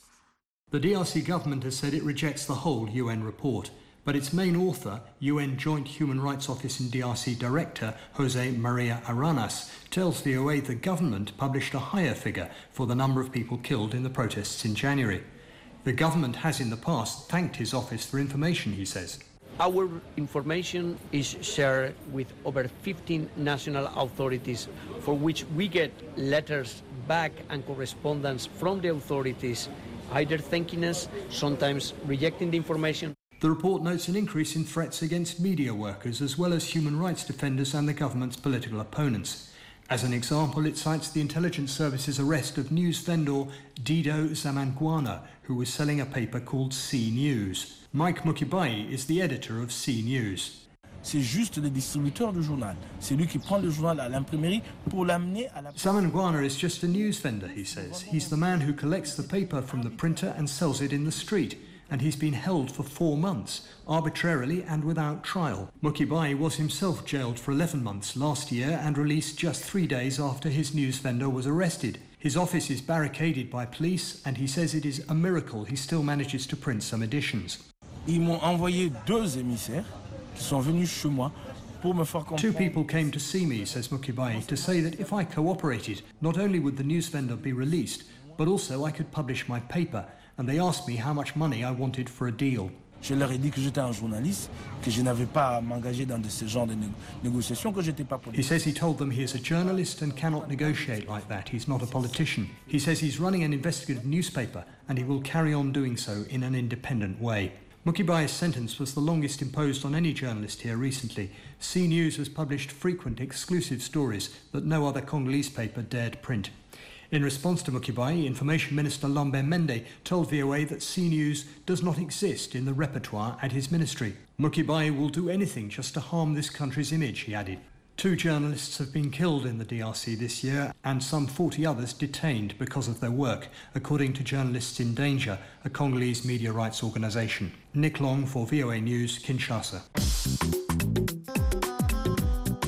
Speaker 15: The D R C government has said it rejects the whole U N report, but its main author, U N Joint Human Rights Office and D R C Director Jose Maria Aranas, tells V O A the government published a higher figure for the number of people killed in the protests in January. The government has in the past thanked his office for information, he says.
Speaker 25: Our information is shared with over fifteen national authorities, for which we get letters back and correspondence from the authorities, either thanking us, sometimes rejecting the information.
Speaker 15: The report notes an increase in threats against media workers as well as human rights defenders and the government's political opponents. As an example, it cites the intelligence service's arrest of news vendor Dido Zamangwana, who was selling a paper called C News. Mike Mukibai is the editor of C News.
Speaker 26: C'est juste le distributeur du journal. C'est lui qui prend le journal à l'imprimerie pour l'amener à la...
Speaker 15: Zamangwana is just a news vendor, he says. He's the man who collects the paper from the printer and sells it in the street. And he's been held for four months, arbitrarily and without trial. Mukibai was himself jailed for eleven months last year and released just three days after his news vendor was arrested. His office is barricaded by police and he says it is a miracle he still manages to print some editions.
Speaker 26: Ils m'ont envoyé deux émissaires qui sont venus chez moi pour me faire comprendre.
Speaker 15: Two people came to see me, says Mukibai, to say that if I cooperated, not only would the news vendor be released, but also I could publish my paper. And they asked me how much money I wanted for a deal.
Speaker 26: Je leur ai dit que j'étais un journaliste, que je n'avais pas à m'engager dans de ce genre de né négociations, que j'étais pas politique.
Speaker 15: He says he told them he is a journalist and cannot negotiate like that. He's not a politician. He says he's running an investigative newspaper and he will carry on doing so in an independent way. Mukibai's sentence was the longest imposed on any journalist here recently. C News has published frequent exclusive stories that no other Congolese paper dared print. In response to Mukibai, Information Minister Lambert Mende told V O A that C News does not exist in the repertoire at his ministry. Mukibai will do anything just to harm this country's image, he added. Two journalists have been killed in the D R C this year and some forty others detained because of their work, according to Journalists in Danger, a Congolese media rights organisation. Nick Long for V O A News, Kinshasa.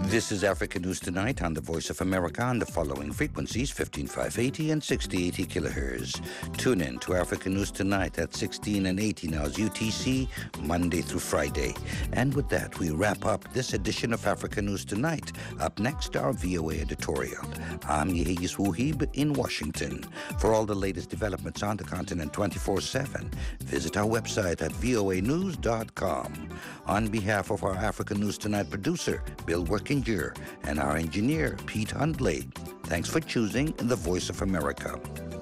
Speaker 8: This is Africa News Tonight on the Voice of America on the following frequencies, fifteen five eighty and sixty eighty kilohertz. Tune in to Africa News Tonight at sixteen and eighteen hours U T C, Monday through Friday. And with that, we wrap up this edition of Africa News Tonight. Up next, our V O A editorial. I'm Yehiyis Wuhib in Washington. For all the latest developments on the continent twenty-four seven, visit our website at V O A news dot com. On behalf of our Africa News Tonight producer, Bill Workinger, and our engineer, Pete Hundley, thanks for choosing the Voice of America.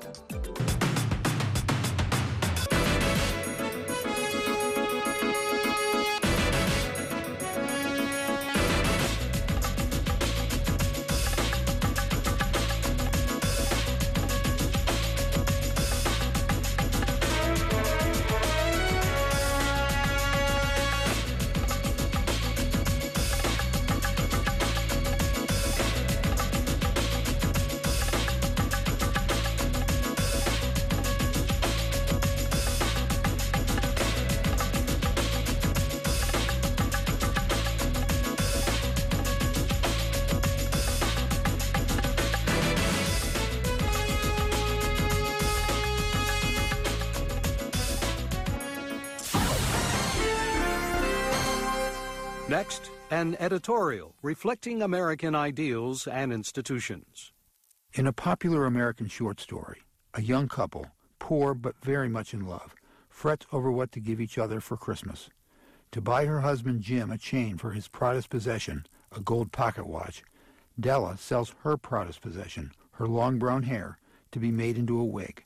Speaker 13: Next, an editorial reflecting American ideals and institutions.
Speaker 16: In a popular American short story, a young couple, poor but very much in love, frets over what to give each other for Christmas. To buy her husband Jim a chain for his proudest possession, a gold pocket watch, Della sells her proudest possession, her long brown hair, to be made into a wig.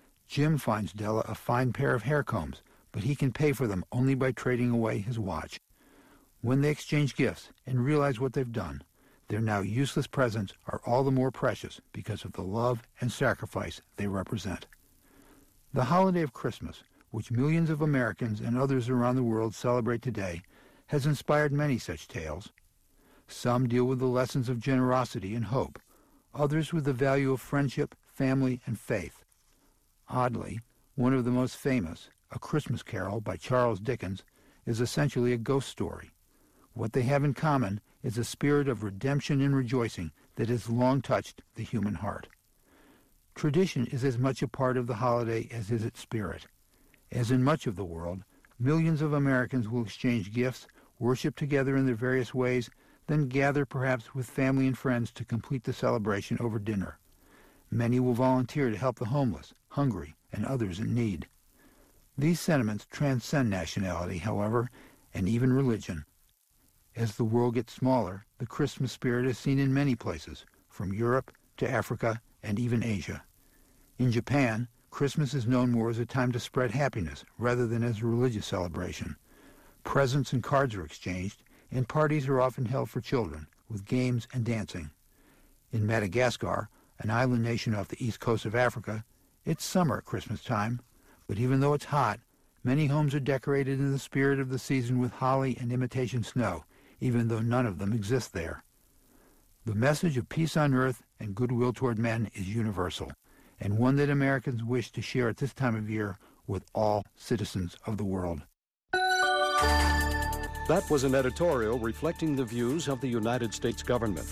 Speaker 16: Jim finds Della a fine pair of hair combs, but he can pay for them only by trading away his watch. When they exchange gifts and realize what they've done, their now useless presents are all the more precious because of the love and sacrifice they represent. The holiday of Christmas, which millions of Americans and others around the world celebrate today, has inspired many such tales. Some deal with the lessons of generosity and hope, others with the value of friendship, family, and faith. Oddly, one of the most famous, A Christmas Carol by Charles Dickens, is essentially a ghost story. What they have in common is a spirit of redemption and rejoicing that has long touched the human heart. Tradition is as much a part of the holiday as is its spirit. As in much of the world, millions of Americans will exchange gifts, worship together in their various ways, then gather perhaps with family and friends to complete the celebration over dinner. Many will volunteer to help the homeless, hungry, and others in need. These sentiments transcend nationality, however, and even religion. As the world gets smaller, the Christmas spirit is seen in many places, from Europe to Africa and even Asia. In Japan, Christmas is known more as a time to spread happiness rather than as a religious celebration. Presents and cards are exchanged, and parties are often held for children, with games and dancing. In Madagascar, an island nation off the east coast of Africa, it's summer at Christmas time, but even though it's hot, many homes are decorated in the spirit of the season with holly and imitation snow, even though none of them exist there. The message of peace on earth and goodwill toward men is universal, and one that Americans wish to share at this time of year with all citizens of the world.
Speaker 13: That was an editorial reflecting the views of the United States government.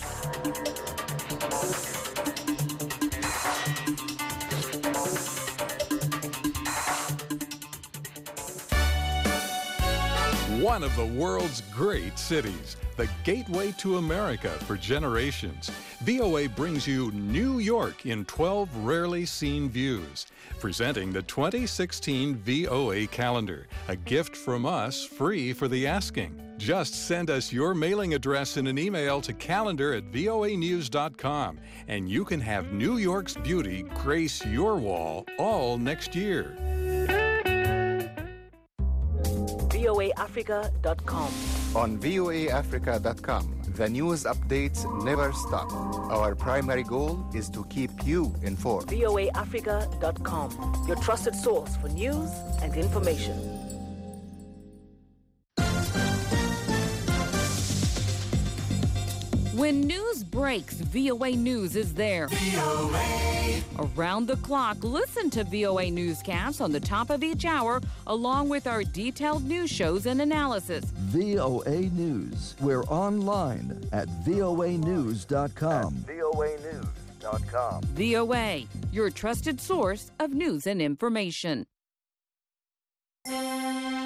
Speaker 1: One of the world's great cities, the gateway to America for generations. V O A brings you New York in twelve rarely seen views. Presenting the twenty sixteen V O A calendar, a gift from us free for the asking. Just send us your mailing address in an email to calendar at V O A news dot com, and you can have New York's beauty grace your wall all next year.
Speaker 17: V O A Africa dot com.
Speaker 18: On V O A Africa dot com, the news updates never stop. Our primary goal is to keep you informed.
Speaker 17: V O A Africa dot com, your trusted source for news and information.
Speaker 19: When
Speaker 3: When news breaks, V O A News is there.
Speaker 9: V O A.
Speaker 3: Around the clock, listen to V O A Newscasts on the top of each hour, along with our detailed news shows and analysis.
Speaker 19: V O A News. We're online at V O A news dot com.
Speaker 20: V O A news dot com.
Speaker 3: V O A, your trusted source of news and information.